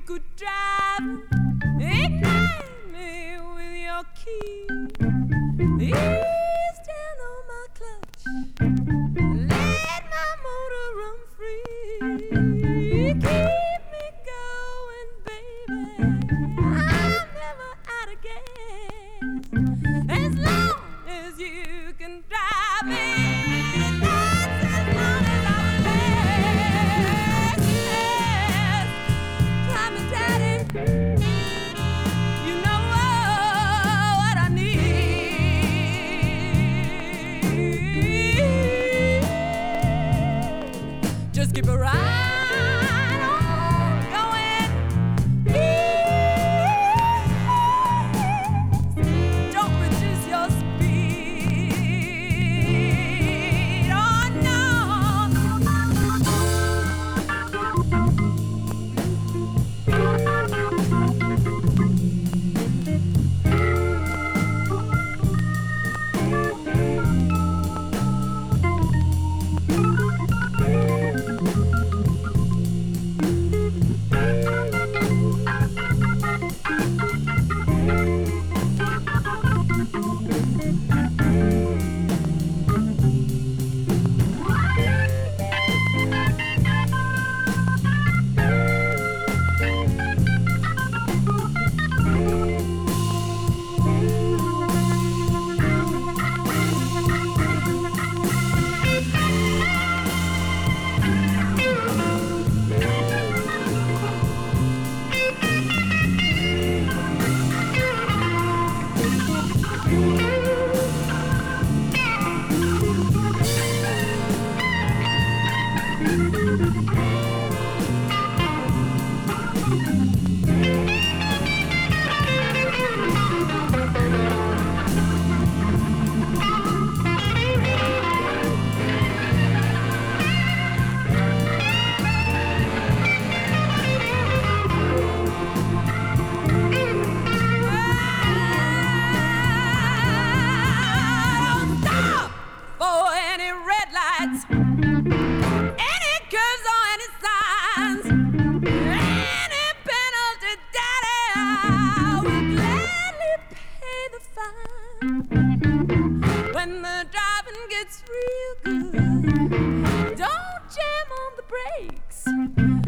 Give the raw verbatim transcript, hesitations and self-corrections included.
could drive, ignite me with your key. Ease down on my clutch, let my motor run free. Keep me going, baby. I'm never out of gas. As long as you can drive me, that's as long as I will last. Drive me, daddy. You know what I need. Just keep it right on going. Please don't reduce your speed. Oh no. Don't stop for any red lights, any curves or any signs, any penalty, daddy. I will gladly pay the fine. When the driving gets real good, don't jam on the brakes.